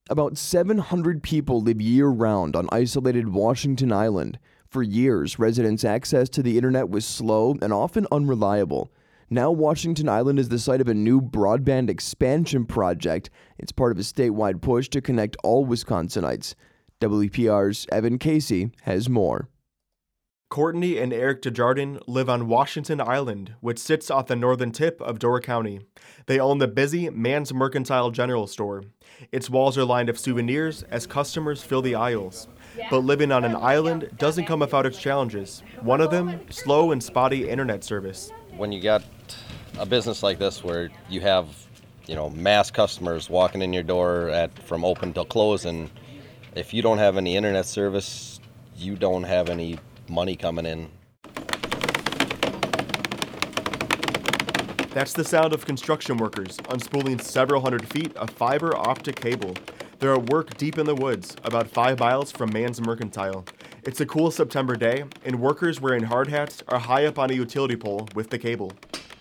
About 700 people live year-round on isolated Washington Island. For years, residents' access to the internet was slow and often unreliable. Now Washington Island is the site of a new broadband expansion project. It's part of a statewide push to connect all Wisconsinites. WPR's Evan Casey has more. Courtney and Eric DeJardin live on Washington Island, which sits off the northern tip of Door County. They own the busy Mann's Mercantile General Store. Its walls are lined with souvenirs as customers fill the aisles. But living on an island doesn't come without its challenges. One of them, slow and spotty internet service. When you got a business like this where you have, mass customers walking in your door from open till close, and if you don't have any internet service, you don't have any money coming in. That's the sound of construction workers unspooling several hundred feet of fiber optic cable. They're at work deep in the woods, about 5 miles from Mann's Mercantile. It's a cool September day, and workers wearing hard hats are high up on a utility pole with the cable.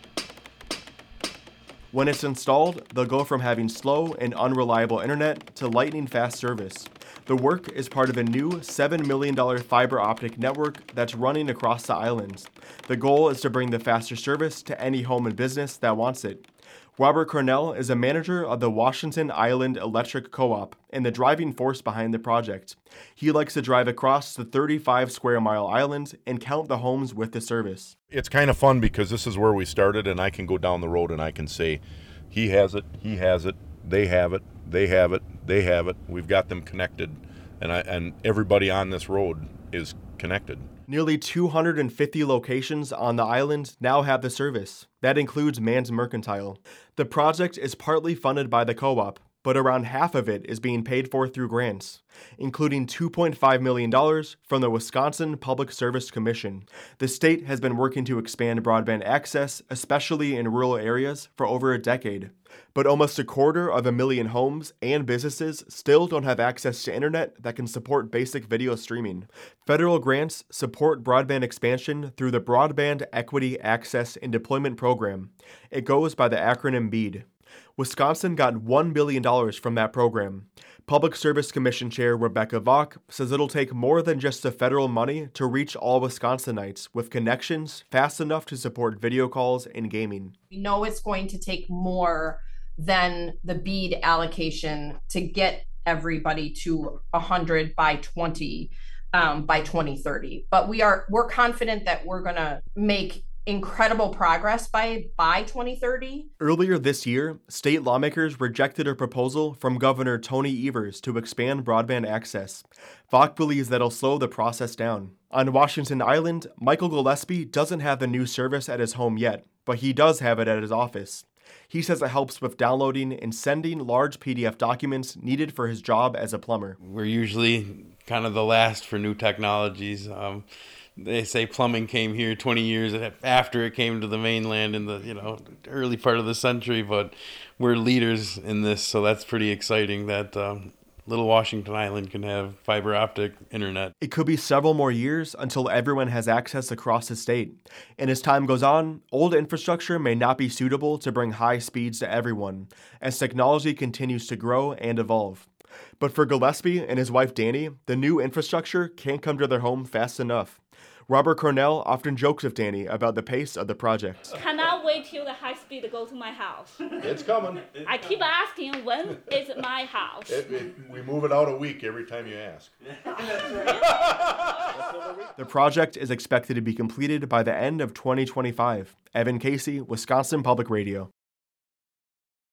When it's installed, they'll go from having slow and unreliable internet to lightning-fast service. The work is part of a new $7 million fiber optic network that's running across the islands. The goal is to bring the faster service to any home and business that wants it. Robert Cornell is a manager of the Washington Island Electric Co-op and the driving force behind the project. He likes to drive across the 35-square-mile island and count the homes with the service. It's kind of fun because this is where we started, and I can go down the road and I can say, he has it, they have it, they have it, they have it. We've got them connected, and everybody on this road is connected. Nearly 250 locations on the island now have the service. That includes Mann's Mercantile. The project is partly funded by the co-op, but around half of it is being paid for through grants, including $2.5 million from the Wisconsin Public Service Commission. The state has been working to expand broadband access, especially in rural areas, for over a decade. But almost 250,000 homes and businesses still don't have access to internet that can support basic video streaming. Federal grants support broadband expansion through the Broadband Equity Access and Deployment Program. It goes by the acronym BEAD. Wisconsin got $1 billion from that program. Public Service Commission Chair Rebecca Vaught says it'll take more than just the federal money to reach all Wisconsinites with connections fast enough to support video calls and gaming. We know it's going to take more than the BEAD allocation to get everybody to 100 by 2030. But we're confident that we're going to make incredible progress by 2030. Earlier this year, state lawmakers rejected a proposal from Governor Tony Evers to expand broadband access. Vaught believes that'll slow the process down. On Washington Island, Michael Gillespie doesn't have the new service at his home yet, but he does have it at his office. He says it helps with downloading and sending large PDF documents needed for his job as a plumber. We're usually kind of the last for new technologies. They say plumbing came here 20 years after it came to the mainland in the early part of the century, but we're leaders in this, so that's pretty exciting that little Washington Island can have fiber optic internet. It could be several more years until everyone has access across the state. And as time goes on, old infrastructure may not be suitable to bring high speeds to everyone, as technology continues to grow and evolve. But for Gillespie and his wife Danny, the new infrastructure can't come to their home fast enough. Robert Cornell often jokes with Danny about the pace of the project. Cannot wait till the high speed go to my house. It's coming. I keep asking, when is my house? We move it out a week every time you ask. The project is expected to be completed by the end of 2025. Evan Casey, Wisconsin Public Radio.